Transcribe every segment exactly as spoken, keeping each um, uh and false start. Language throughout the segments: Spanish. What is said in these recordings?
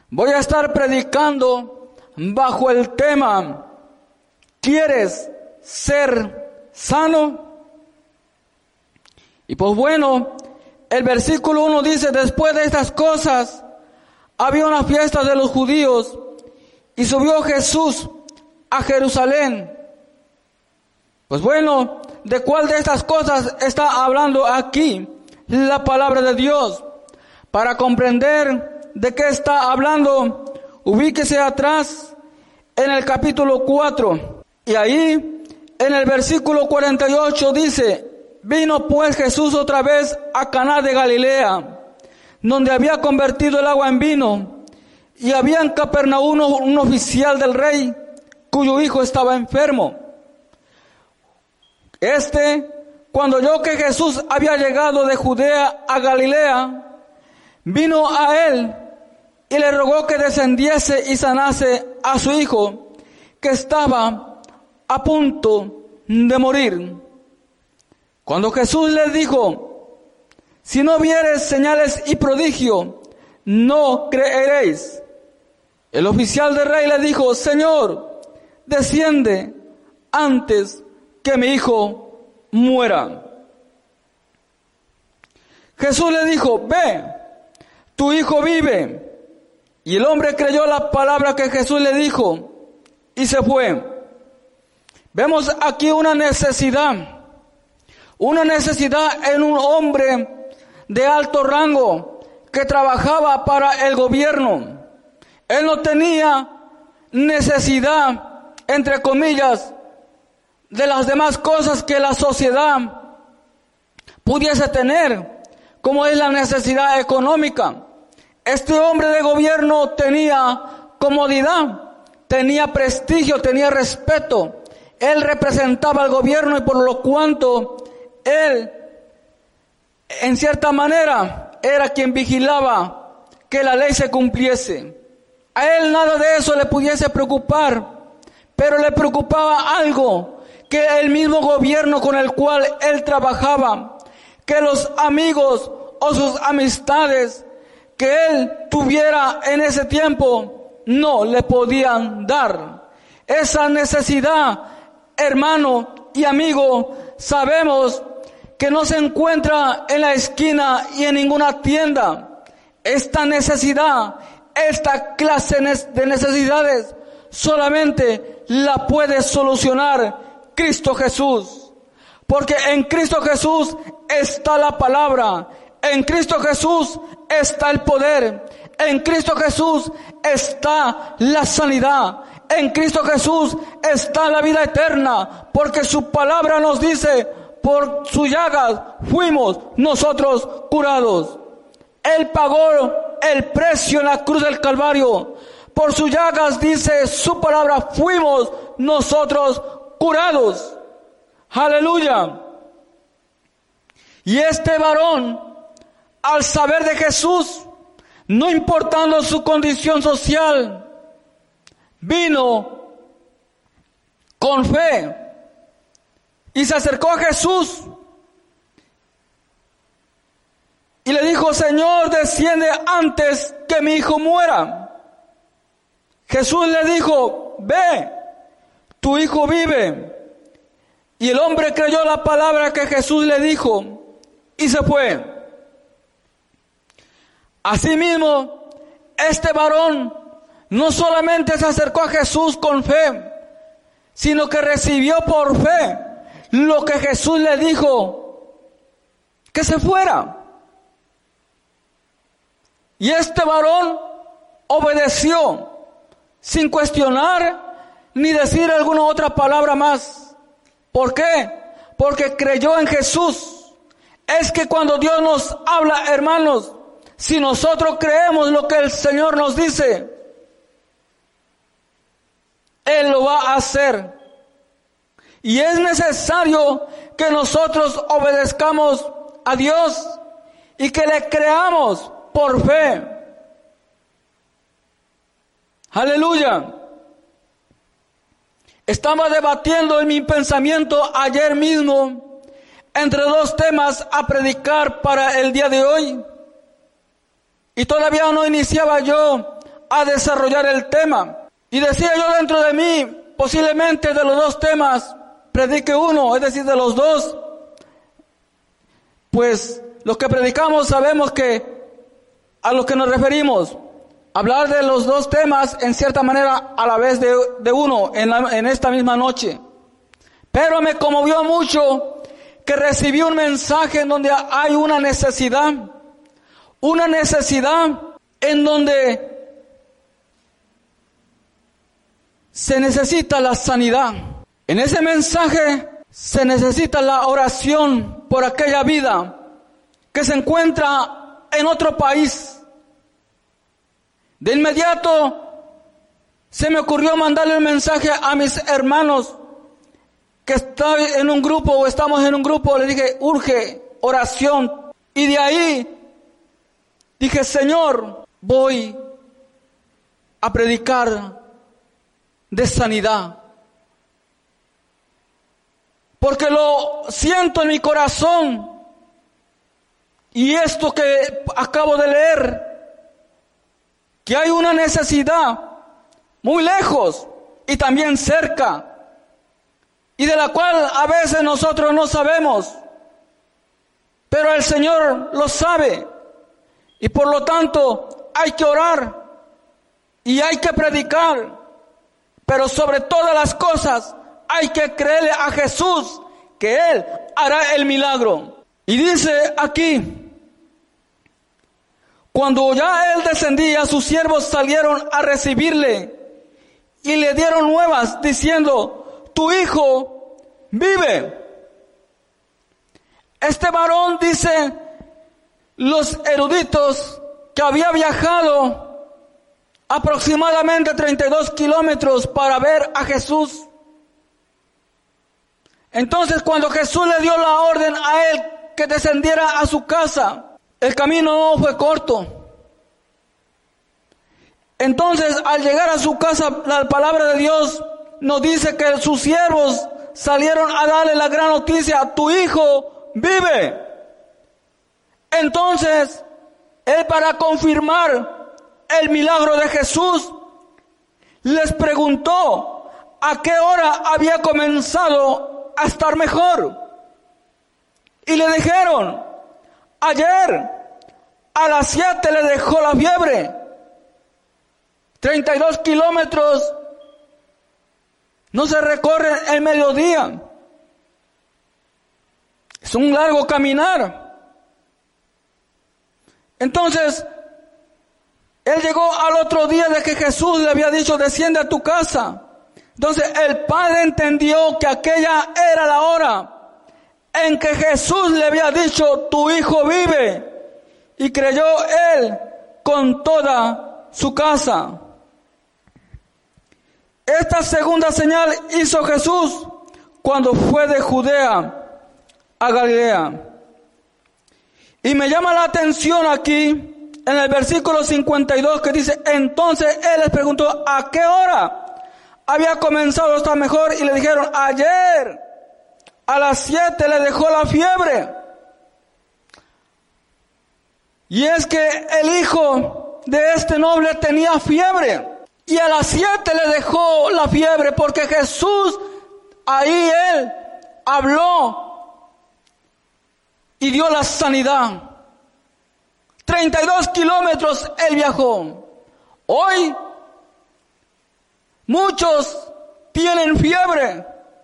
Voy a estar predicando bajo el tema: ¿quieres ser sano? Y pues bueno, el versículo uno dice: después de estas cosas había una fiesta de los judíos y subió Jesús a Jerusalén. Pues bueno, ¿de cuál de estas cosas está hablando aquí la palabra de Dios? Para comprender de qué está hablando, ubíquese atrás en el capítulo cuatro. Y ahí, en el versículo cuarenta y ocho dice: vino pues Jesús otra vez a Caná de Galilea, donde había convertido el agua en vino. Y había en Capernaum un oficial del rey, cuyo hijo estaba enfermo. Este, cuando oyó que Jesús había llegado de Judea a Galilea, vino a él y le rogó que descendiese y sanase a su hijo, que estaba a punto de morir. Cuando Jesús les dijo: si no viereis señales y prodigio, no creeréis. El oficial del rey le dijo: Señor, desciende antes que mi hijo muera. Jesús le dijo: ve, tu hijo vive. Y el hombre creyó la palabra que Jesús le dijo y se fue. Vemos aquí una necesidad, una necesidad en un hombre de alto rango que trabajaba para el gobierno. Él no tenía necesidad, entre comillas, de las demás cosas que la sociedad pudiese tener, como es la necesidad económica. Este hombre de gobierno tenía comodidad, tenía prestigio, tenía respeto. Él representaba al gobierno y por lo cuanto él, en cierta manera, era quien vigilaba que la ley se cumpliese. A él nada de eso le pudiese preocupar, pero le preocupaba algo, que el mismo gobierno con el cual él trabajaba, que los amigos o sus amistades que él tuviera en ese tiempo no le podían dar. Esa necesidad, hermano y amigo, sabemos que no se encuentra en la esquina y en ninguna tienda. Esta necesidad, esta clase de necesidades, solamente la puede solucionar Cristo Jesús. Porque en Cristo Jesús está la palabra. En Cristo Jesús está el poder. En Cristo Jesús está la sanidad. En Cristo Jesús está la vida eterna. Porque su palabra nos dice: por sus llagas fuimos nosotros curados. Él pagó el precio en la cruz del Calvario. Por sus llagas, dice su palabra, fuimos nosotros curados. Aleluya. Y este varón, al saber de Jesús, no importando su condición social, vino con fe y se acercó a Jesús y le dijo: Señor, desciende antes que mi hijo muera. Jesús le dijo: ve, tu hijo vive. Y el hombre creyó la palabra que Jesús le dijo y se fue. Asimismo, este varón no solamente se acercó a Jesús con fe, sino que recibió por fe lo que Jesús le dijo, que se fuera. Y este varón obedeció sin cuestionar ni decir alguna otra palabra más. ¿Por qué? Porque creyó en Jesús. Es que cuando Dios nos habla, hermanos, si nosotros creemos lo que el Señor nos dice, Él lo va a hacer. Y es necesario que nosotros obedezcamos a Dios y que le creamos por fe. Aleluya. Estaba debatiendo en mi pensamiento ayer mismo entre dos temas a predicar para el día de hoy. Y todavía no iniciaba yo a desarrollar el tema. Y decía yo dentro de mí, posiblemente de los dos temas, predique uno, es decir, de los dos. Pues los que predicamos sabemos que a lo que nos referimos, hablar de los dos temas en cierta manera a la vez de, de uno en, la, en esta misma noche. Pero me conmovió mucho que recibí un mensaje en donde hay una necesidad, una necesidad en donde se necesita la sanidad. En ese mensaje se necesita la oración por aquella vida que se encuentra en otro país. De inmediato se me ocurrió mandarle un mensaje a mis hermanos que está en un grupo o estamos en un grupo. Le dije, urge oración. Y de ahí dije, Señor, voy a predicar de sanidad. Porque lo siento en mi corazón. Y esto que acabo de leer, que hay una necesidad muy lejos y también cerca, y de la cual a veces nosotros no sabemos, pero el Señor lo sabe, y por lo tanto hay que orar y hay que predicar, pero sobre todas las cosas hay que creerle a Jesús que Él hará el milagro. Y dice aquí, cuando ya Él descendía, sus siervos salieron a recibirle y le dieron nuevas diciendo, tu hijo vive. Este varón, dice los eruditos, que había viajado aproximadamente treinta y dos kilómetros para ver a Jesús. Entonces, cuando Jesús le dio la orden a él que descendiera a su casa, el camino no fue corto. Entonces, al llegar a su casa, la palabra de Dios nos dice que sus siervos salieron a darle la gran noticia, tu hijo vive. Entonces, él, para confirmar el milagro de Jesús, les preguntó a qué hora había comenzado a estar mejor. Y le dijeron, ayer a las siete le dejó la fiebre. treinta y dos kilómetros no se recorren en mediodía. Es un largo caminar. Entonces, él llegó al otro día de que Jesús le había dicho, desciende a tu casa. Entonces, el padre entendió que aquella era la hora en que Jesús le había dicho, tu hijo vive. Y creyó él con toda su casa. Esta segunda señal hizo Jesús cuando fue de Judea a Galilea. Y me llama la atención aquí, en el versículo cincuenta y dos, que dice, entonces él les preguntó, ¿a qué hora había comenzado a estar mejor? Y le dijeron, ayer a las siete le dejó la fiebre. Y es que el hijo de este noble tenía fiebre. Y a las siete le dejó la fiebre porque Jesús, ahí él habló y dio la sanidad. treinta y dos kilómetros él viajó. Hoy muchos tienen fiebre.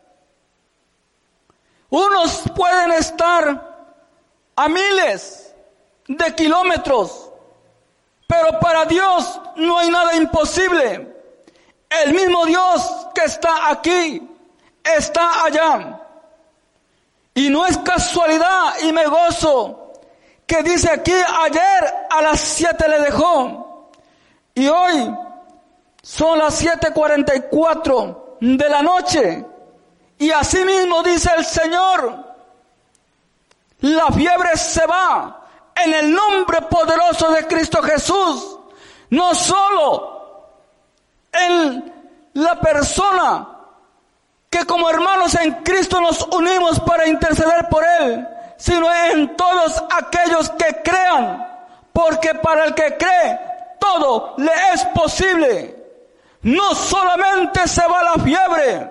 Unos pueden estar a miles de kilómetros, pero para Dios no hay nada imposible. El mismo Dios que está aquí, está allá. Y no es casualidad, y me gozo, que dice aquí, ayer a las siete le dejó. Y hoy son las siete cuarenta y cuatro de la noche. Y así mismo dice el Señor, la fiebre se va. En el nombre poderoso de Cristo Jesús, no solo en la persona que como hermanos en Cristo nos unimos para interceder por Él, sino en todos aquellos que crean, porque para el que cree, todo le es posible. No solamente se va la fiebre,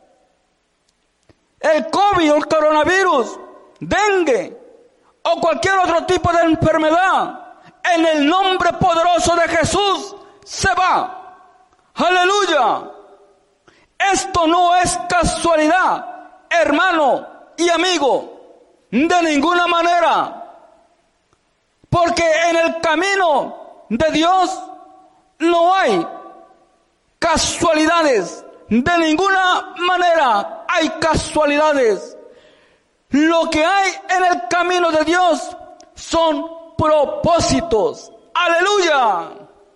el COVID o el coronavirus, dengue o cualquier otro tipo de enfermedad, en el nombre poderoso de Jesús se va. Aleluya. Esto no es casualidad, hermano y amigo, de ninguna manera. Porque en el camino de Dios no hay casualidades. De ninguna manera hay casualidades. Lo que hay en el camino de Dios son propósitos. Aleluya.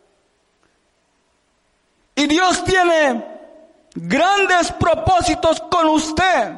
Y Dios tiene grandes propósitos con usted,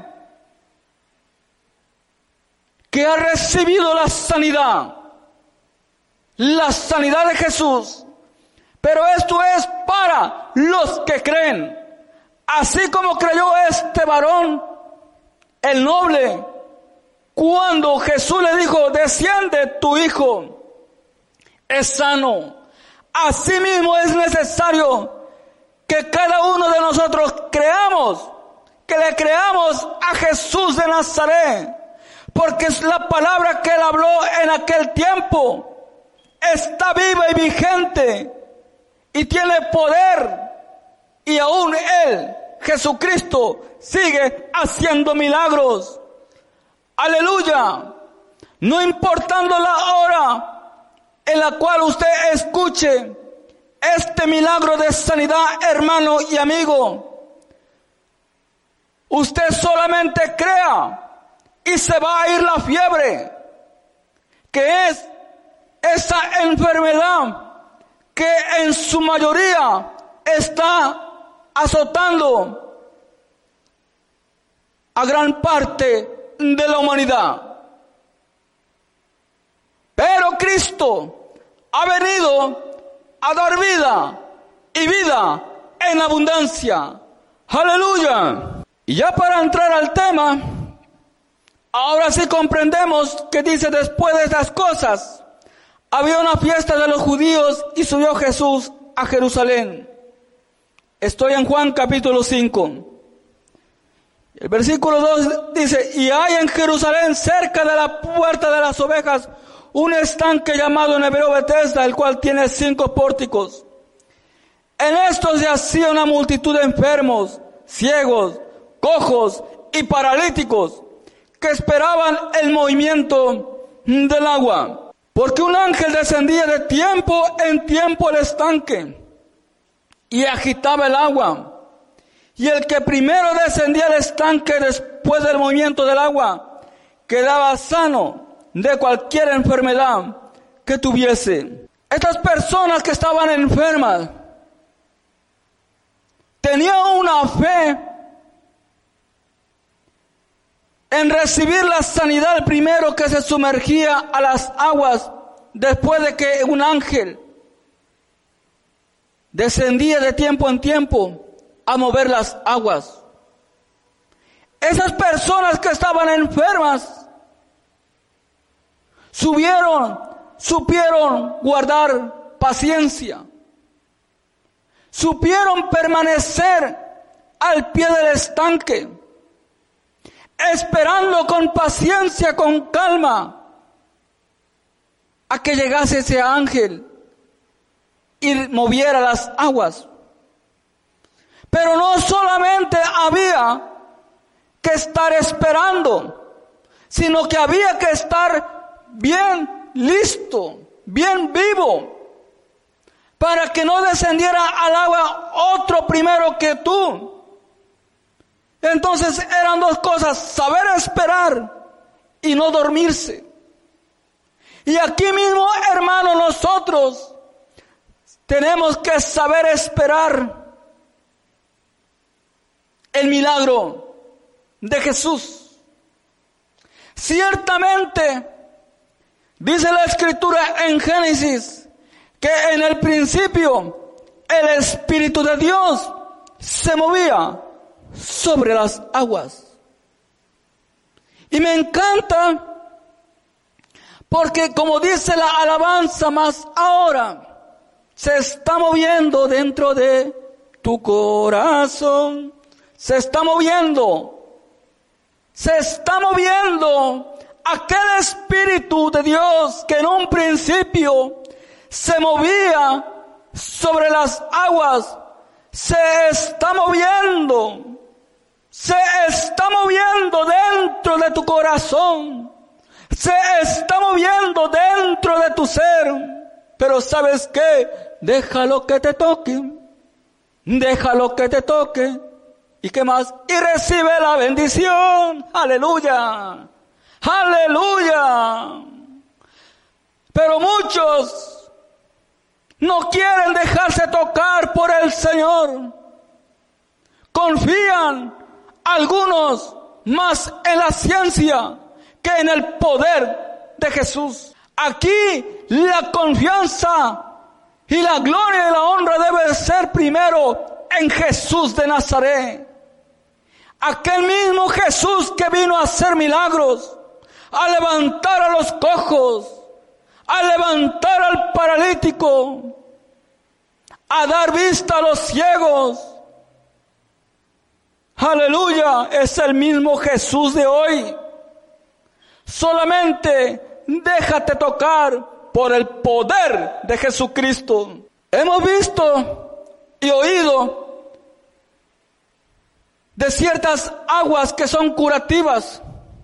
que ha recibido la sanidad, la sanidad de Jesús. Pero esto es para los que creen. Así como creyó este varón, el noble, cuando Jesús le dijo, desciende, tu hijo es sano. Asimismo es necesario que cada uno de nosotros creamos, que le creamos a Jesús de Nazaret, porque es la palabra que él habló en aquel tiempo, está viva y vigente, y tiene poder, y aún él, Jesucristo, sigue haciendo milagros. Aleluya. No importando la hora en la cual usted escuche este milagro de sanidad, hermano y amigo, usted solamente crea y se va a ir la fiebre, que es esa enfermedad que en su mayoría está azotando a gran parte de la humanidad. Pero Cristo ha venido a dar vida y vida en abundancia. Aleluya. Y ya para entrar al tema, ahora sí comprendemos que dice, después de estas cosas, había una fiesta de los judíos y subió Jesús a Jerusalén. Estoy en Juan capítulo cinco. El versículo dos dice, y hay en Jerusalén, cerca de la puerta de las ovejas, un estanque llamado en hebreo Betesda, el cual tiene cinco pórticos. En estos yacía una multitud de enfermos, ciegos, cojos y paralíticos, que esperaban el movimiento del agua. Porque un ángel descendía de tiempo en tiempo al estanque y agitaba el agua. Y el que primero descendía al estanque después del movimiento del agua, quedaba sano de cualquier enfermedad que tuviese. Estas personas que estaban enfermas tenían una fe en recibir la sanidad el primero que se sumergía a las aguas, después de que un ángel descendía de tiempo en tiempo a mover las aguas. Esas personas que estaban enfermas subieron, supieron guardar paciencia, supieron permanecer al pie del estanque, esperando con paciencia, con calma, a que llegase ese ángel y moviera las aguas. Pero no solamente había que estar esperando, sino que había que estar bien listo, bien vivo, para que no descendiera al agua otro primero que tú. Entonces eran dos cosas, saber esperar y no dormirse. Y aquí mismo, hermano, nosotros tenemos que saber esperar el milagro de Jesús. Ciertamente, dice la Escritura en Génesis, que en el principio el Espíritu de Dios se movía sobre las aguas. Y me encanta porque, como dice la alabanza, más ahora se está moviendo dentro de tu corazón. Se está moviendo. Se está moviendo aquel Espíritu de Dios que en un principio se movía sobre las aguas. Se está moviendo. Se está moviendo dentro de tu corazón. Se está moviendo dentro de tu ser. Pero ¿sabes qué? Déjalo que te toque. Déjalo que te toque. ¿Y qué más? Y recibe la bendición. Aleluya. Aleluya. Pero muchos no quieren dejarse tocar por el Señor. Confían algunos más en la ciencia que en el poder de Jesús. Aquí la confianza y la gloria y la honra debe ser primero en Jesús de Nazaret. Aquel mismo Jesús que vino a hacer milagros, a levantar a los cojos, a levantar al paralítico, a dar vista a los ciegos. Aleluya, es el mismo Jesús de hoy. Solamente déjate tocar por el poder de Jesucristo. Hemos visto y oído de ciertas aguas que son curativas.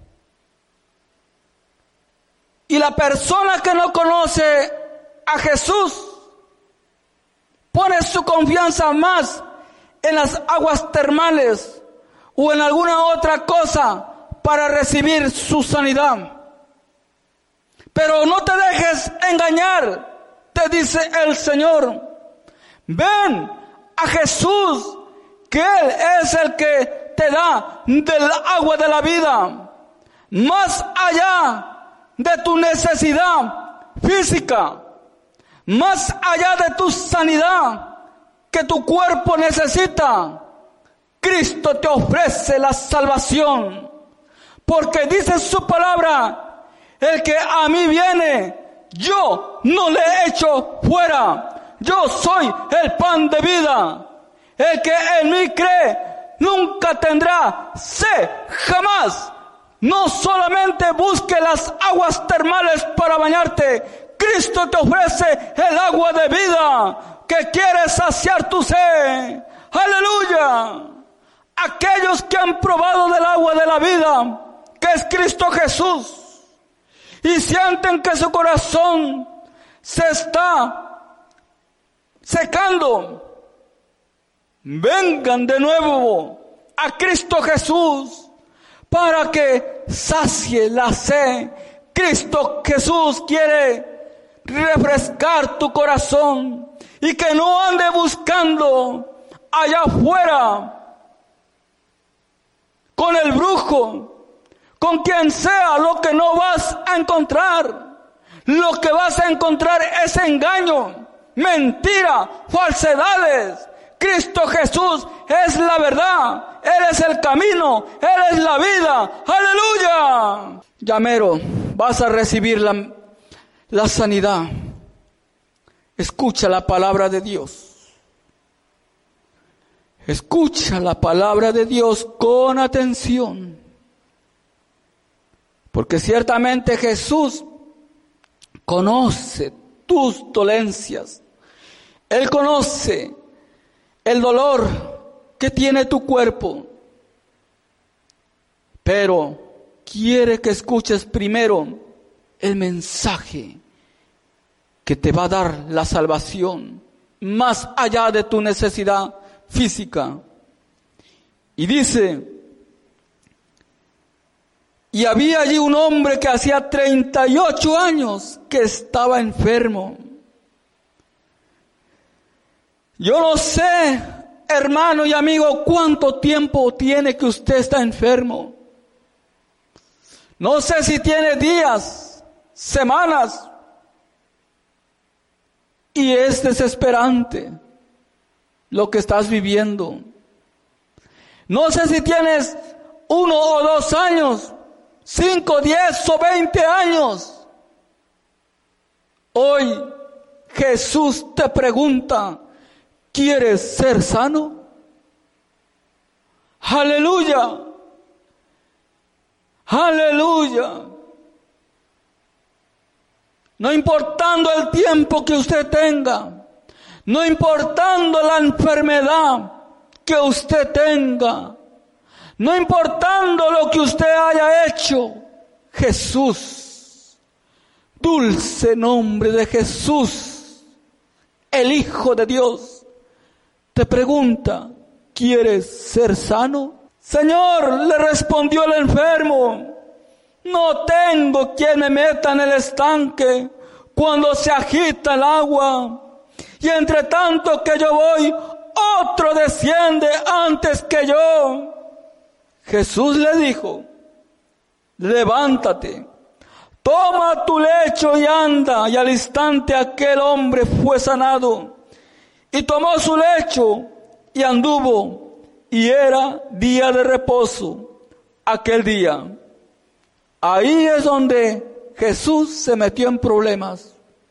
Y la persona que no conoce a Jesús pone su confianza más en las aguas termales o en alguna otra cosa para recibir su sanidad. Pero no te dejes engañar, te dice el Señor. Ven a Jesús, que Él es el que te da del agua de la vida. Más allá de tu necesidad física, más allá de tu sanidad que tu cuerpo necesita, Cristo te ofrece la salvación. Porque dice su palabra, el que a mí viene, yo no le echo fuera. Yo soy el pan de vida. El que en mí cree, nunca tendrá sed, jamás. No solamente busque las aguas termales para bañarte. Cristo te ofrece el agua de vida que quiere saciar tu sed. ¡Aleluya! Aquellos que han probado del agua de la vida, que es Cristo Jesús, y sienten que su corazón se está secando, vengan de nuevo a Cristo Jesús para que sacie la sed. Cristo Jesús quiere refrescar tu corazón y que no ande buscando allá afuera con el brujo, con quien sea. Lo que no vas a encontrar, lo que vas a encontrar es engaño, mentira, falsedades. Cristo Jesús es la verdad, Él es el camino, Él es la vida. ¡Aleluya! Llamero, vas a recibir la, la sanidad. Escucha la palabra de Dios. Escucha la palabra de Dios con atención. Porque ciertamente Jesús conoce tus dolencias. Él conoce el dolor que tiene tu cuerpo. Pero quiere que escuches primero el mensaje que te va a dar la salvación más allá de tu necesidad física. Y dice: y había allí un hombre que hacía treinta y ocho años que estaba enfermo. Yo no sé, hermano y amigo, cuánto tiempo tiene que usted está enfermo. No sé si tiene días, semanas, y es desesperante lo que estás viviendo. No sé si tienes uno o dos años, cinco, diez o veinte años. Hoy Jesús te pregunta, ¿quieres ser sano? Aleluya. Aleluya. No importando el tiempo que usted tenga, no importando la enfermedad que usted tenga, no importando lo que usted haya hecho, Jesús, dulce nombre de Jesús, el Hijo de Dios, te pregunta, ¿quieres ser sano? Señor, le respondió el enfermo, no tengo quien me meta en el estanque cuando se agita el agua. Y entre tanto que yo voy, otro desciende antes que yo. Jesús le dijo, levántate, toma tu lecho y anda. Y al instante aquel hombre fue sanado. Y tomó su lecho y anduvo. Y era día de reposo aquel día. Ahí es donde Jesús se metió en problemas.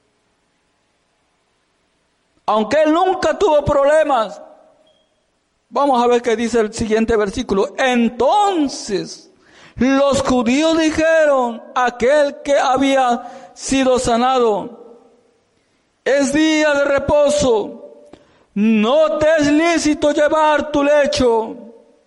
Aunque él nunca tuvo problemas. Vamos a ver qué dice el siguiente versículo. Entonces los judíos dijeron a aquel que había sido sanado, es día de reposo, no te es lícito llevar tu lecho.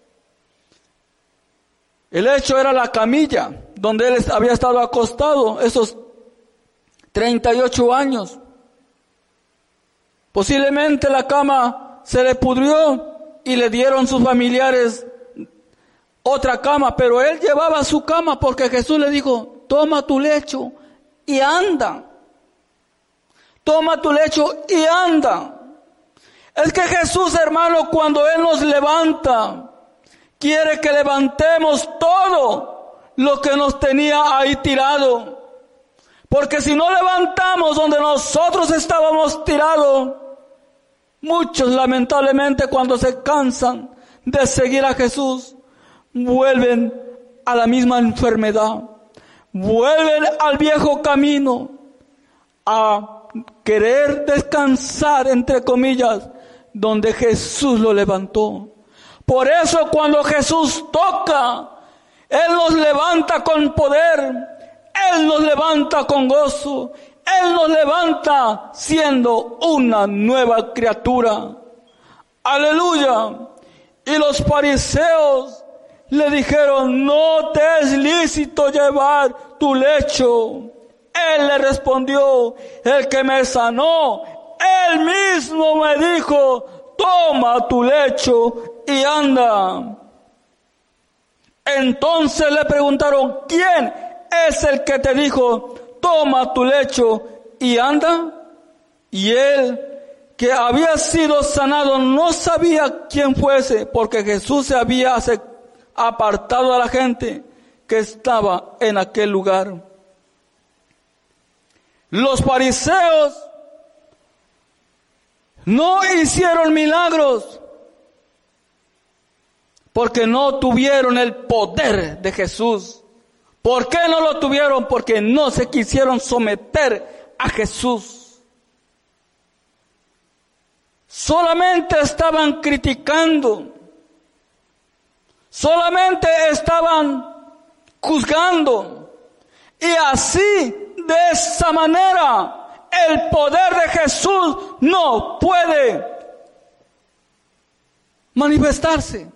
El lecho era la camilla donde él había estado acostado esos treinta y ocho años. Posiblemente la cama se le pudrió y le dieron sus familiares otra cama, pero él llevaba su cama porque Jesús le dijo, toma tu lecho y anda. Toma tu lecho y anda. Es que Jesús, hermano, cuando Él nos levanta, quiere que levantemos todo lo que nos tenía ahí tirado. Porque si no levantamos donde nosotros estábamos tirados, muchos lamentablemente cuando se cansan de seguir a Jesús, vuelven a la misma enfermedad, vuelven al viejo camino, a querer descansar, entre comillas, donde Jesús lo levantó. Por eso cuando Jesús toca, Él nos levanta con poder, Él nos levanta con gozo, Él nos levanta siendo una nueva criatura. Aleluya. Y los fariseos le dijeron, no te es lícito llevar tu lecho. Él le respondió, el que me sanó, Él mismo me dijo, toma tu lecho y anda. Entonces le preguntaron, ¿quién es el que te dijo, toma tu lecho y anda? Y él, que había sido sanado, no sabía quién fuese, porque Jesús se había apartado a la gente que estaba en aquel lugar. Los fariseos no hicieron milagros porque no tuvieron el poder de Jesús. ¿Por qué no lo tuvieron? Porque no se quisieron someter a Jesús. Solamente estaban criticando, solamente estaban juzgando, y así, de esa manera, el poder de Jesús no puede manifestarse.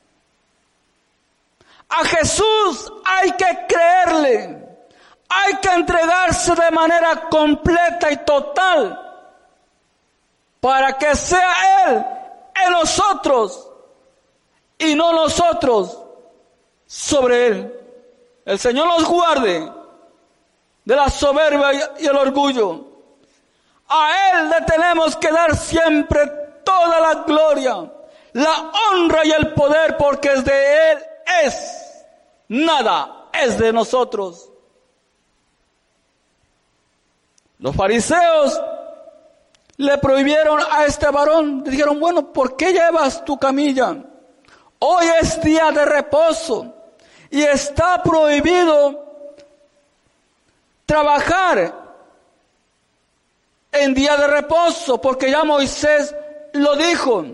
A Jesús hay que creerle, hay que entregarse de manera completa y total para que sea Él en nosotros y no nosotros sobre Él. El Señor nos guarde de la soberbia y el orgullo. A Él le tenemos que dar siempre toda la gloria, la honra y el poder, porque es de Él es, nada es de nosotros. Los fariseos le prohibieron a este varón, le dijeron, bueno, ¿por qué llevas tu camilla? Hoy es día de reposo y está prohibido trabajar en día de reposo, porque ya Moisés lo dijo.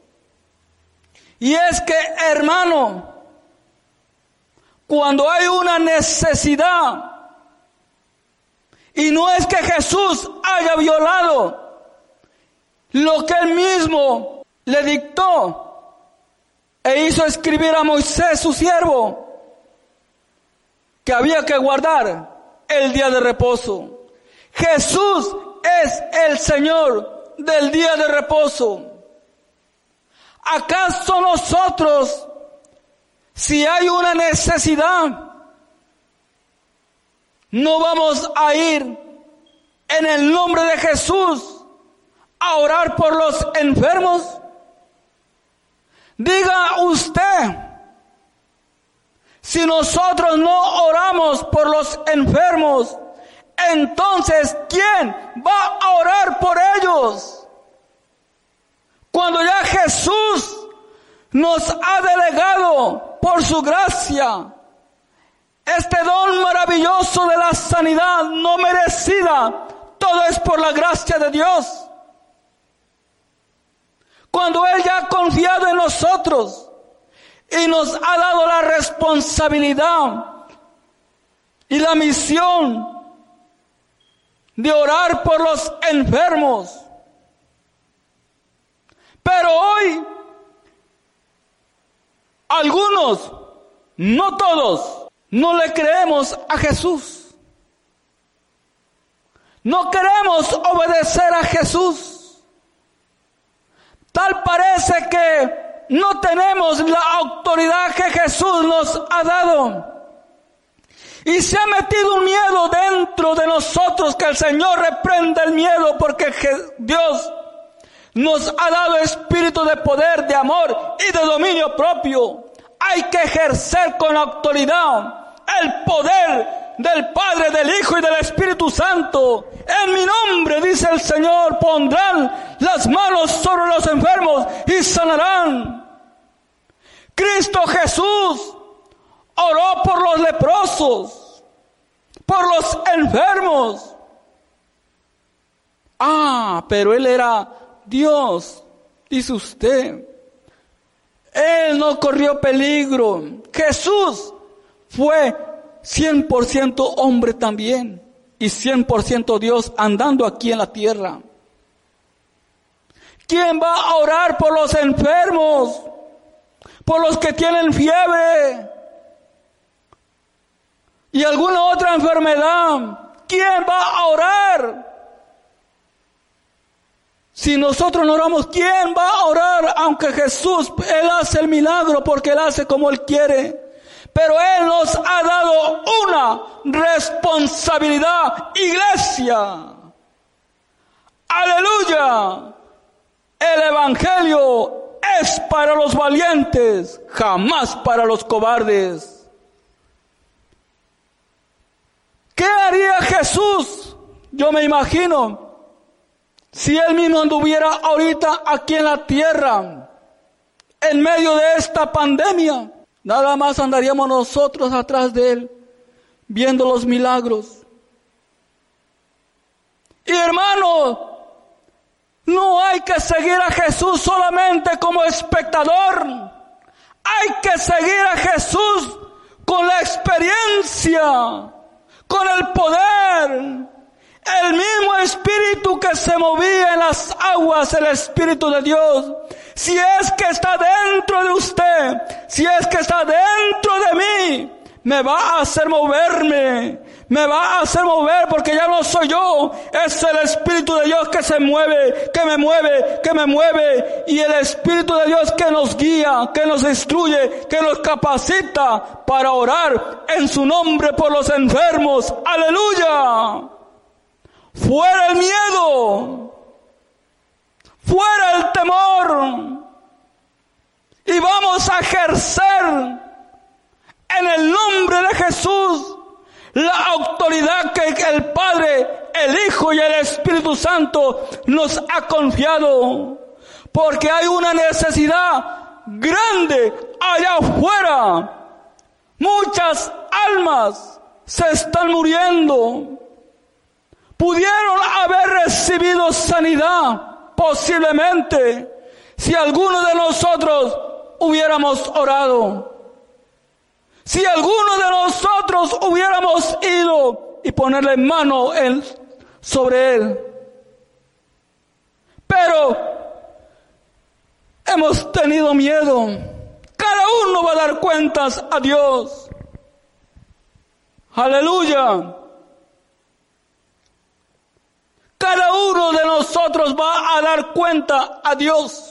Y es que, hermano, cuando hay una necesidad, y no es que Jesús haya violado lo que él mismo le dictó e hizo escribir a Moisés, su siervo, que había que guardar el día de reposo. Jesús es el Señor del día de reposo. ¿Acaso nosotros, si hay una necesidad, no vamos a ir en el nombre de Jesús a orar por los enfermos? Diga usted, si nosotros no oramos por los enfermos, entonces ¿quién va a orar por ellos? Cuando ya Jesús nos ha delegado por su gracia este don maravilloso de la sanidad no merecida, todo es por la gracia de Dios. Cuando Él ya ha confiado en nosotros y nos ha dado la responsabilidad y la misión de orar por los enfermos. Pero hoy, algunos, no todos, no le creemos a Jesús. No queremos obedecer a Jesús. Tal parece que no tenemos la autoridad que Jesús nos ha dado. Y se ha metido un miedo dentro de nosotros, que el Señor reprenda el miedo, porque Dios nos ha dado espíritu de poder, de amor y de dominio propio. Hay que ejercer con autoridad el poder del Padre, del Hijo y del Espíritu Santo. En mi nombre, dice el Señor, pondrán las manos sobre los enfermos y sanarán. Cristo Jesús oró por los leprosos, por los enfermos. Ah, pero Él era Dios, dice usted. Él no corrió peligro. Jesús fue cien por ciento hombre también y cien por ciento Dios andando aquí en la tierra. ¿Quién va a orar por los enfermos? Por los que tienen fiebre y alguna otra enfermedad. ¿Quién va a orar? Si nosotros no oramos, ¿quién va a orar? Aunque Jesús, Él hace el milagro porque Él hace como Él quiere. Pero Él nos ha dado una responsabilidad, iglesia. Aleluya. El evangelio es para los valientes, jamás para los cobardes. ¿Qué haría Jesús? Yo me imagino, si Él mismo anduviera ahorita aquí en la tierra, en medio de esta pandemia, nada más andaríamos nosotros atrás de Él, viendo los milagros. Y hermano, no hay que seguir a Jesús solamente como espectador. Hay que seguir a Jesús con la experiencia, con el poder. El mismo espíritu que se movía en las aguas, el Espíritu de Dios. Si es que está dentro de usted, si es que está dentro de mí, me va a hacer moverme, me va a hacer mover, porque ya no soy yo, es el Espíritu de Dios que se mueve, que me mueve, que me mueve, y el Espíritu de Dios que nos guía, que nos instruye, que nos capacita para orar en su nombre por los enfermos. ¡Aleluya! Fuera el miedo, fuera el temor, y vamos a ejercer en el nombre de Jesús la autoridad que el Padre, el Hijo y el Espíritu Santo nos ha confiado, porque hay una necesidad grande allá afuera. Muchas almas se están muriendo pudieron haber recibido sanidad, posiblemente, si alguno de nosotros hubiéramos orado. Si alguno de nosotros hubiéramos ido y ponerle mano en, sobre él. Pero hemos tenido miedo. Cada uno va a dar cuentas a Dios. Aleluya. Cada uno de nosotros va a dar cuenta a Dios.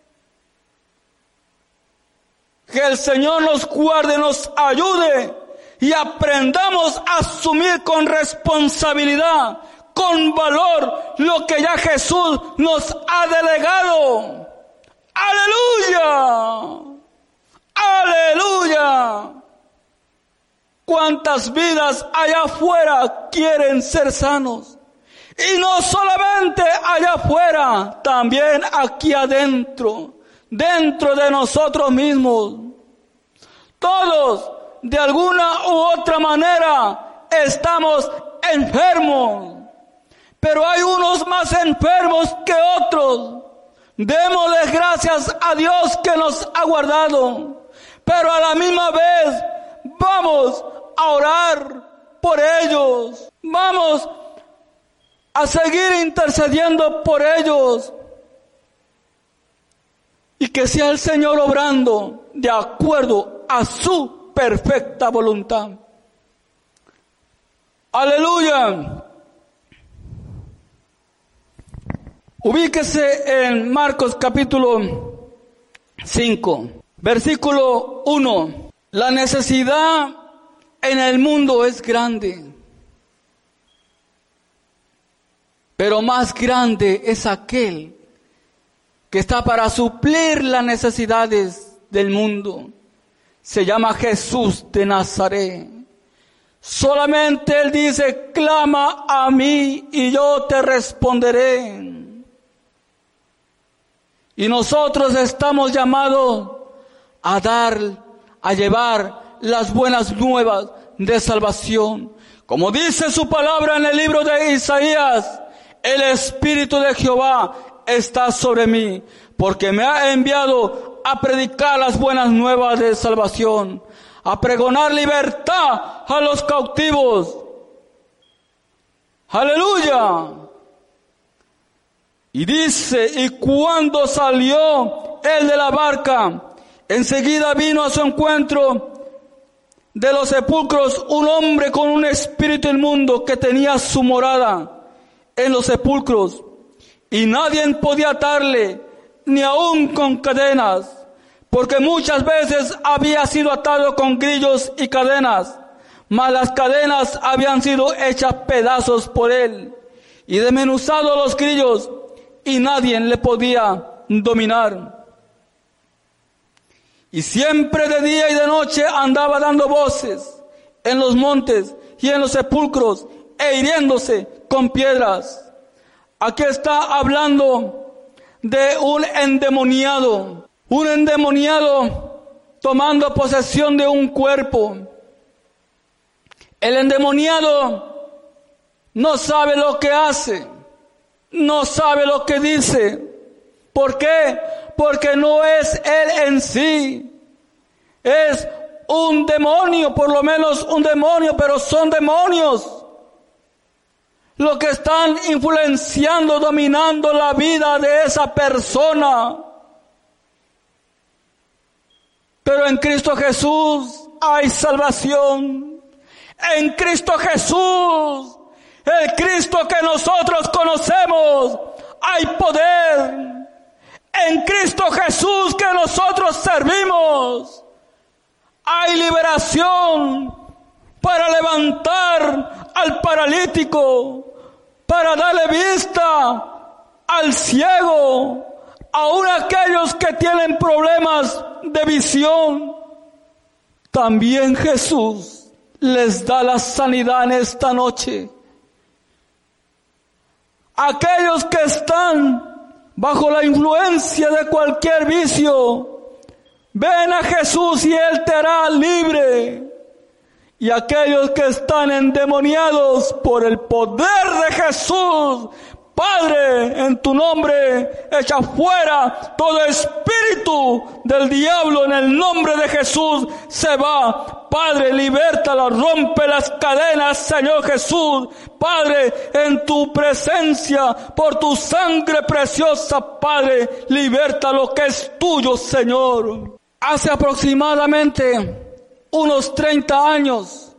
Que el Señor nos guarde, nos ayude y aprendamos a asumir con responsabilidad, con valor, lo que ya Jesús nos ha delegado. ¡Aleluya! ¡Aleluya! ¿Cuántas vidas allá afuera quieren ser sanos? Y no solamente allá afuera, también aquí adentro. Dentro de nosotros mismos. Todos, de alguna u otra manera, estamos enfermos. Pero hay unos más enfermos que otros. Démosle gracias a Dios que nos ha guardado. Pero a la misma vez, vamos a orar por ellos. Vamos a seguir intercediendo por ellos. Y que sea el Señor obrando de acuerdo a su perfecta voluntad. Aleluya. Ubíquese en Marcos capítulo cinco, versículo uno. La necesidad en el mundo es grande, pero más grande es aquel que está para suplir las necesidades del mundo. Se llama Jesús de Nazaret. Solamente Él dice, clama a mí y yo te responderé. Y nosotros estamos llamados a dar, a llevar las buenas nuevas de salvación. Como dice su palabra en el libro de Isaías, el Espíritu de Jehová está sobre mí, porque me ha enviado a predicar las buenas nuevas de salvación, a pregonar libertad a los cautivos. Aleluya. Y dice, y cuando salió él de la barca, enseguida vino a su encuentro de los sepulcros un hombre con un espíritu inmundo que tenía su morada en los sepulcros. Y nadie podía atarle, ni aun con cadenas, porque muchas veces había sido atado con grillos y cadenas, mas las cadenas habían sido hechas pedazos por él, y desmenuzados los grillos, y nadie le podía dominar. Y siempre de día y de noche andaba dando voces en los montes y en los sepulcros, e hiriéndose con piedras. Aquí está hablando de un endemoniado, un endemoniado tomando posesión de un cuerpo. El endemoniado no sabe lo que hace, no sabe lo que dice. ¿Por qué? Porque no es él en sí, es un demonio, por lo menos un demonio, pero son demonios lo que están influenciando, dominando la vida de esa persona. Pero en Cristo Jesús hay salvación. En Cristo Jesús, el Cristo que nosotros conocemos, hay poder. En Cristo Jesús que nosotros servimos, hay liberación para levantar al paralítico, para darle vista al ciego, aun aquellos que tienen problemas de visión. También Jesús les da la sanidad en esta noche. Aquellos que están bajo la influencia de cualquier vicio, ven a Jesús y Él te hará libre. y aquellos que están endemoniados por el poder de Jesús. Padre, en tu nombre, echa fuera todo espíritu del diablo en el nombre de Jesús. Se va. Padre, libértala, rompe las cadenas, Señor Jesús. Padre, en tu presencia, por tu sangre preciosa, Padre, liberta lo que es tuyo, Señor. Hace aproximadamente unos treinta años,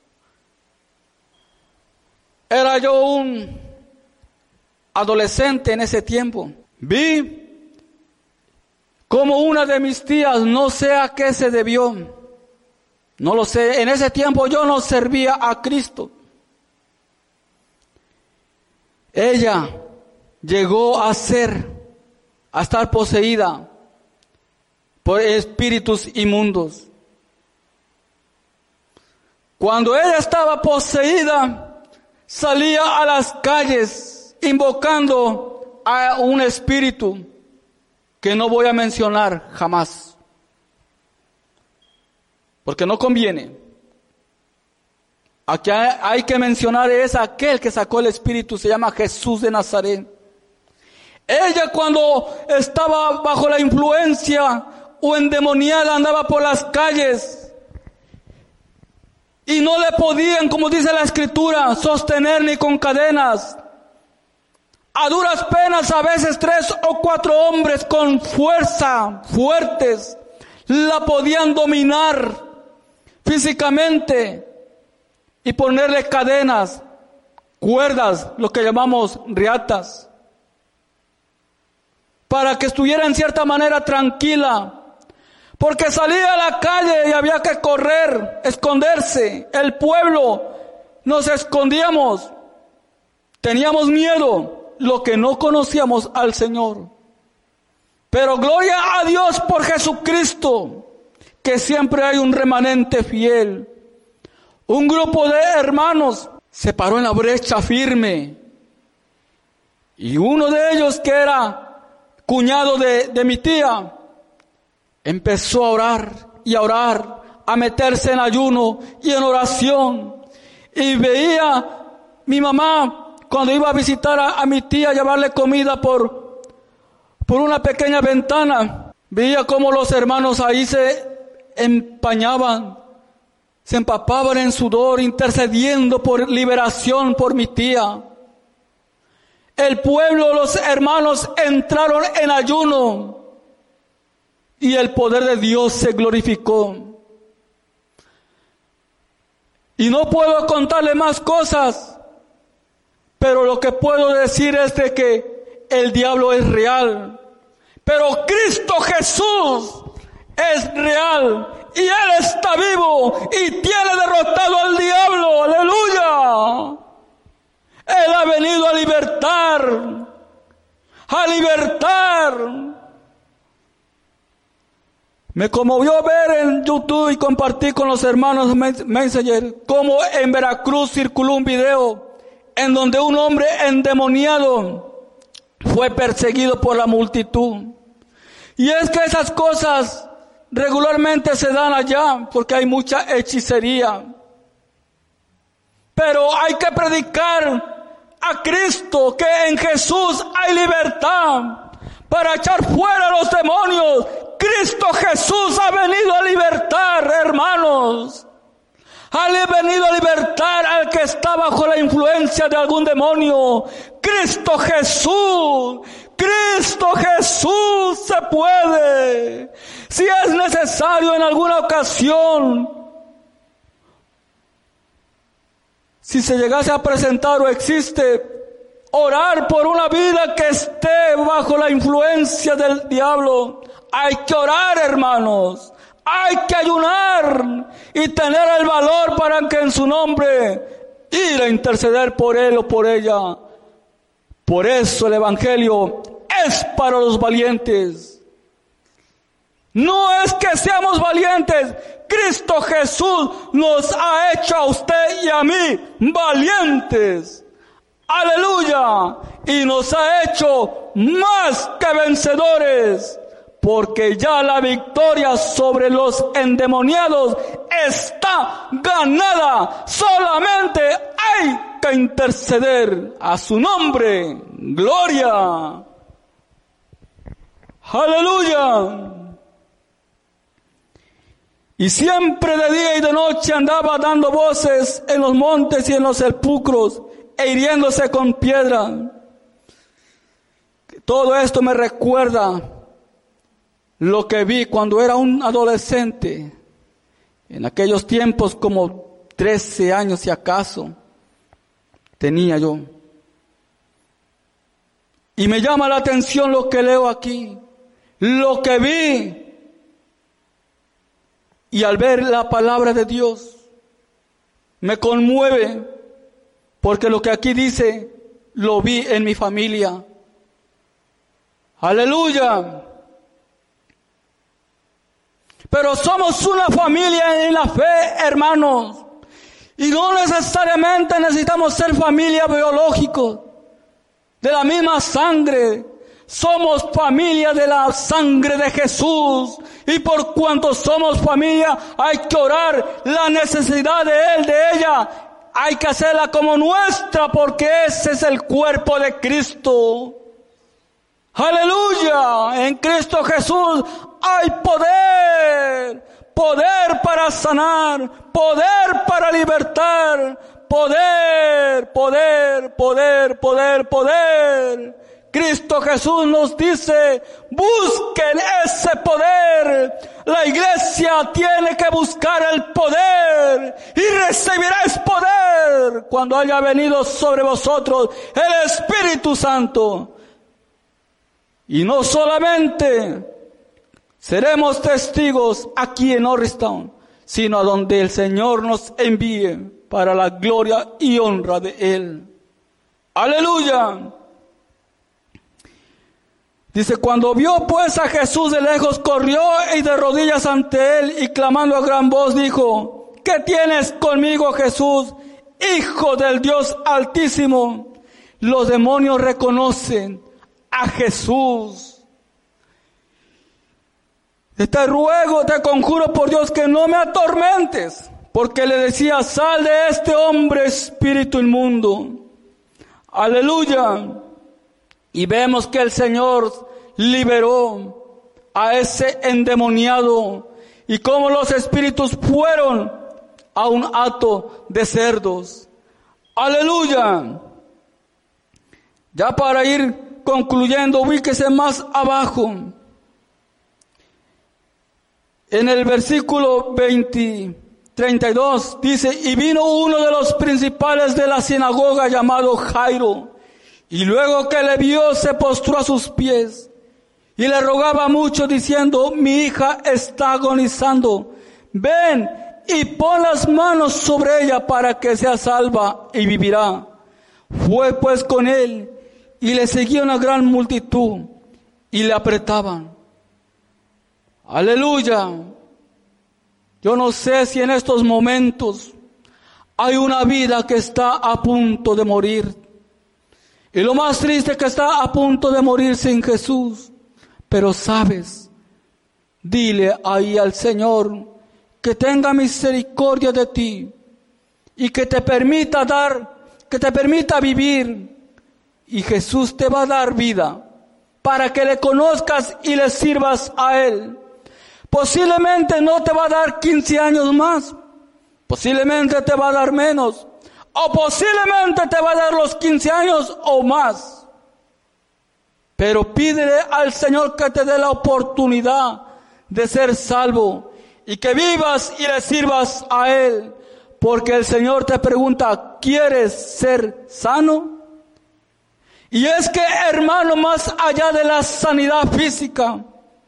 era yo un adolescente en ese tiempo. Vi como una de mis tías, no sé a qué se debió, no lo sé, en ese tiempo yo no servía a Cristo. Ella llegó a ser, a estar poseída por espíritus inmundos. Cuando ella estaba poseída, salía a las calles invocando a un espíritu que no voy a mencionar jamás, porque no conviene. Aquí hay que mencionar es aquel que sacó el espíritu, se llama Jesús de Nazaret. Ella, cuando estaba bajo la influencia o endemoniada, andaba por las calles y no le podían, como dice la Escritura, sostener ni con cadenas. A duras penas, a veces tres o cuatro hombres con fuerza, fuertes, la podían dominar físicamente y ponerle cadenas, cuerdas, lo que llamamos riatas, para que estuviera en cierta manera tranquila, porque salía a la calle y había que correr, esconderse. El pueblo nos escondíamos, teníamos miedo, lo que no conocíamos al Señor. Pero gloria a Dios por Jesucristo, que siempre hay un remanente fiel. Un grupo de hermanos se paró en la brecha firme, y uno de ellos, que era cuñado de, de mi tía, empezó a orar y a orar, a meterse en ayuno y en oración. Y veía mi mamá, cuando iba a visitar a, a mi tía, llevarle comida por, por una pequeña ventana, veía cómo los hermanos ahí se empañaban, se empapaban en sudor, intercediendo por liberación por mi tía. El pueblo, los hermanos entraron en ayuno y el poder de Dios se glorificó. Y no puedo contarle más cosas, pero lo que puedo decir es de que el diablo es real, pero Cristo Jesús es real y Él está vivo y tiene derrotado al diablo. ¡Aleluya! Él ha venido a libertar, a libertar. Me conmovió ver en YouTube y compartí con los hermanos Messenger cómo en Veracruz circuló un video en donde un hombre endemoniado fue perseguido por la multitud. Y es que esas cosas regularmente se dan allá porque hay mucha hechicería. Pero hay que predicar a Cristo, que en Jesús hay libertad para echar fuera los demonios. Cristo Jesús ha venido a libertar, hermanos. Ha venido a libertar al que está bajo la influencia de algún demonio. Cristo Jesús, Cristo Jesús se puede. Si es necesario en alguna ocasión, si se llegase a presentar o existe, orar por una vida que esté bajo la influencia del diablo. Hay que orar, hermanos. Hay que ayunar y tener el valor para que en su nombre ir a interceder por él o por ella. Por eso el Evangelio es para los valientes. No es que seamos valientes. Cristo Jesús nos ha hecho a usted y a mí valientes. Aleluya. Y nos ha hecho más que vencedores. Porque ya la victoria sobre los endemoniados está ganada. Solamente hay que interceder a su nombre. Gloria. Aleluya. Y siempre de día y de noche andaba dando voces en los montes y en los sepulcros e hiriéndose con piedra. Todo esto me recuerda lo que vi cuando era un adolescente. En aquellos tiempos, como trece años si acaso, tenía yo. Y me llama la atención lo que leo aquí, lo que vi. Y al ver la palabra de Dios, me conmueve, porque lo que aquí dice, lo vi en mi familia. Aleluya. Pero somos una familia en la fe, hermanos. Y no necesariamente necesitamos ser familia biológica, de la misma sangre. Somos familia de la sangre de Jesús. Y por cuanto somos familia, hay que orar la necesidad de Él, de ella. Hay que hacerla como nuestra, porque ese es el cuerpo de Cristo. Aleluya. En Cristo Jesús hay poder. Poder para sanar. Poder para libertar. Poder, poder, poder, poder, poder. Cristo Jesús nos dice, busquen ese poder. La iglesia tiene que buscar el poder y recibiréis poder cuando haya venido sobre vosotros el Espíritu Santo. Y no solamente seremos testigos aquí en Norristown, sino a donde el Señor nos envíe para la gloria y honra de Él. Aleluya. Dice, cuando vio pues a Jesús de lejos, corrió y de rodillas ante Él y clamando a gran voz dijo, ¿qué tienes conmigo, Jesús, Hijo del Dios Altísimo? Los demonios reconocen a Jesús. Te ruego, te conjuro por Dios que no me atormentes, porque le decía, sal de este hombre, espíritu inmundo. Aleluya. Y vemos que el Señor liberó a ese endemoniado y cómo los espíritus fueron a un hato de cerdos. Aleluya. Ya para ir concluyendo, ubíquese más abajo. En el versículo veinte, treinta y dos dice, y vino uno de los principales de la sinagoga llamado Jairo, y luego que le vio se postró a sus pies y le rogaba mucho diciendo, mi hija está agonizando, ven y pon las manos sobre ella para que sea salva y vivirá. Fue pues con él y le seguía una gran multitud y le apretaban. Aleluya. Yo no sé si en estos momentos hay una vida que está a punto de morir. Y lo más triste es que está a punto de morir sin Jesús. Pero sabes, dile ahí al Señor que tenga misericordia de ti y que te permita dar, que te permita vivir. Y Jesús te va a dar vida para que le conozcas y le sirvas a Él. Posiblemente no te va a dar quince años más, posiblemente te va a dar menos, o posiblemente te va a dar los quince años o más. Pero pídele al Señor que te dé la oportunidad de ser salvo y que vivas y le sirvas a Él, porque el Señor te pregunta, ¿quieres ser sano? Y es que, hermano, más allá de la sanidad física,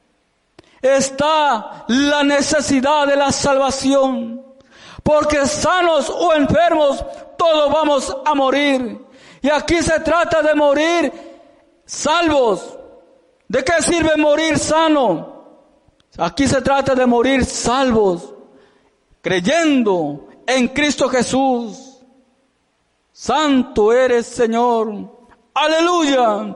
está la necesidad de la salvación. Porque sanos o enfermos, todos vamos a morir. Y aquí se trata de morir salvos. ¿De qué sirve morir sano? Aquí se trata de morir salvos, creyendo en Cristo Jesús. Santo eres, Señor. Aleluya.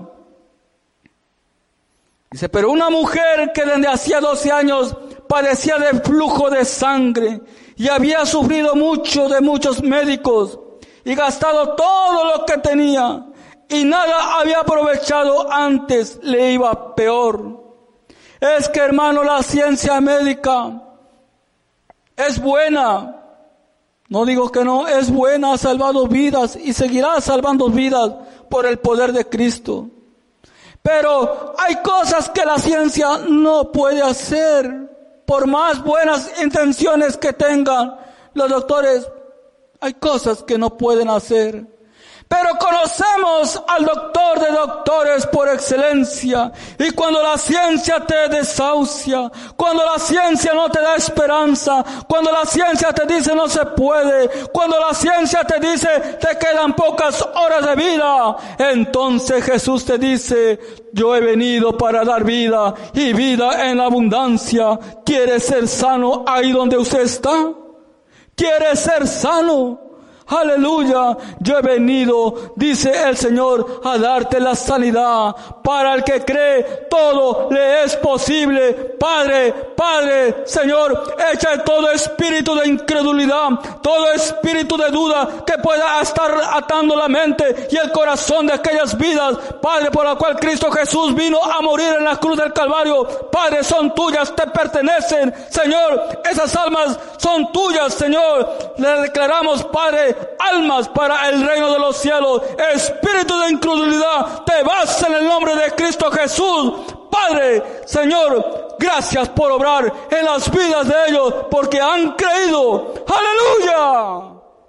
Dice, pero una mujer que desde hacía doce años padecía de flujo de sangre y había sufrido mucho de muchos médicos y gastado todo lo que tenía y nada había aprovechado, antes le iba peor. Es que, hermano, la ciencia médica es buena. No digo que no, es buena, ha salvado vidas y seguirá salvando vidas por el poder de Cristo. Pero hay cosas que la ciencia no puede hacer. Por más buenas intenciones que tengan los doctores, hay cosas que no pueden hacer. Pero conocemos al doctor de doctores por excelencia. Y cuando la ciencia te desahucia, cuando la ciencia no te da esperanza, cuando la ciencia te dice no se puede, cuando la ciencia te dice te quedan pocas horas de vida, entonces Jesús te dice, yo he venido para dar vida y vida en abundancia. ¿Quiere ser sano ahí donde usted está? ¿Quiere ser sano? Aleluya, yo he venido, dice el Señor, a darte la sanidad. Para el que cree, todo le es posible. Padre, Padre, Señor, echa todo espíritu de incredulidad, todo espíritu de duda que pueda estar atando la mente y el corazón de aquellas vidas, Padre, por la cual Cristo Jesús vino a morir en la cruz del Calvario. Padre, son tuyas, te pertenecen, Señor, esas almas son tuyas, Señor. Le declaramos, Padre, almas para el reino de los cielos. Espíritu de incredulidad, te vas en el nombre de Cristo Jesús. Padre, Señor, gracias por obrar en las vidas de ellos, porque han creído. ¡Aleluya!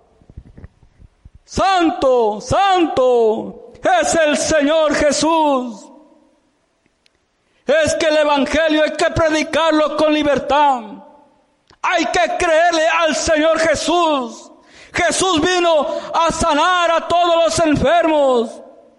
Santo, santo es el Señor Jesús. Es que el evangelio hay que predicarlo con libertad. Hay que creerle al Señor Jesús. Jesús vino a sanar a todos los enfermos,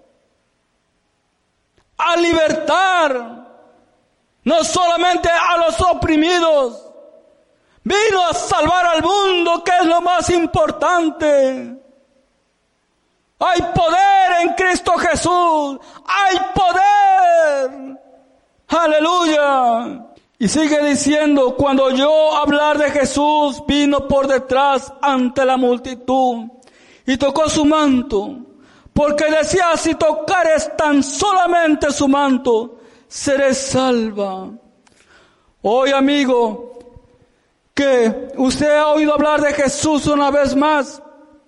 a libertar, no solamente a los oprimidos, vino a salvar al mundo, que es lo más importante. Hay poder en Cristo Jesús, hay poder, aleluya. Y sigue diciendo, cuando oyó hablar de Jesús, vino por detrás ante la multitud y tocó su manto, porque decía, si tocares tan solamente su manto, seré salva. Hoy, amigo, que usted ha oído hablar de Jesús una vez más,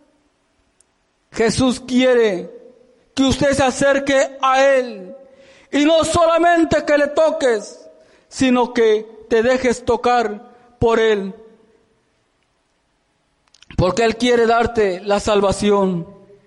Jesús quiere que usted se acerque a Él, y no solamente que le toques, sino que te dejes tocar por Él, porque Él quiere darte la salvación.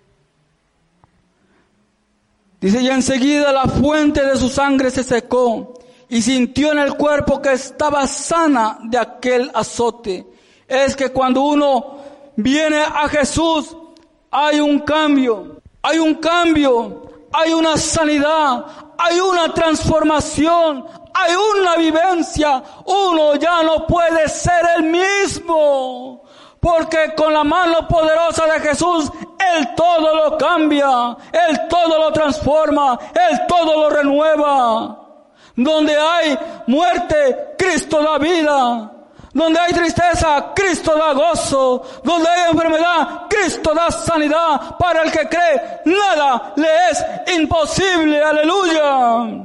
Dice, y enseguida la fuente de su sangre se secó, y sintió en el cuerpo que estaba sana de aquel azote. Es que cuando uno viene a Jesús, hay un cambio, hay un cambio, hay una sanidad, hay una transformación, hay una vivencia. Uno ya no puede ser el mismo, porque con la mano poderosa de Jesús, Él todo lo cambia, Él todo lo transforma, Él todo lo renueva. Donde hay muerte, Cristo da vida. Donde hay tristeza, Cristo da gozo. Donde hay enfermedad, Cristo da sanidad. Para el que cree, nada le es imposible. Aleluya.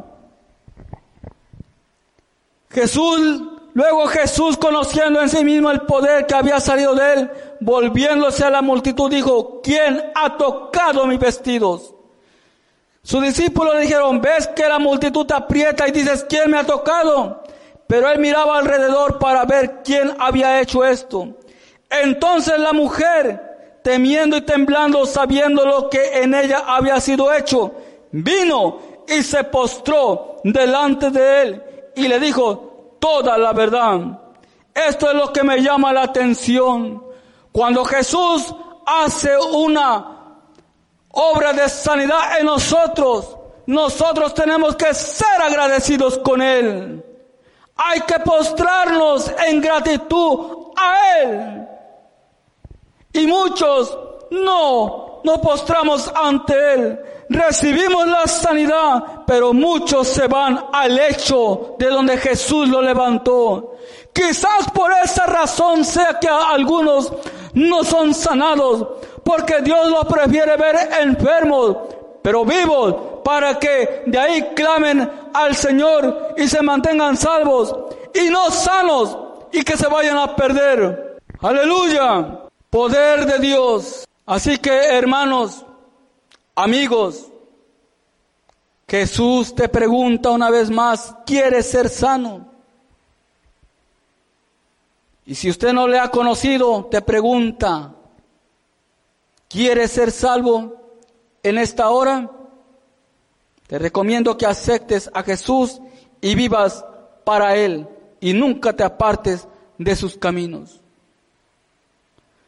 Jesús, luego Jesús, conociendo en sí mismo el poder que había salido de Él, volviéndose a la multitud, dijo, ¿quién ha tocado mis vestidos? Sus discípulos le dijeron, ¿ves que la multitud te aprieta y dices, ¿quién me ha tocado? Pero Él miraba alrededor para ver quién había hecho esto. Entonces la mujer, temiendo y temblando, sabiendo lo que en ella había sido hecho, vino y se postró delante de Él y le dijo toda la verdad. Esto es lo que me llama la atención. Cuando Jesús hace una obra de sanidad en nosotros, nosotros tenemos que ser agradecidos con Él. Hay que postrarnos en gratitud a Él. Y muchos no, no postramos ante Él. recibimos la sanidad, pero muchos se van al lecho de donde Jesús lo levantó. Quizás por esa razón sea que algunos no son sanados, porque Dios los prefiere ver enfermos, pero vivos, para que de ahí clamen al Señor y se mantengan salvos, y no sanos y que se vayan a perder. Aleluya, poder de Dios. Así que, hermanos, amigos, Jesús te pregunta una vez más, ¿quieres ser sano? Y si usted no le ha conocido, te pregunta, ¿quieres ser salvo en esta hora? Te recomiendo que aceptes a Jesús y vivas para Él y nunca te apartes de sus caminos.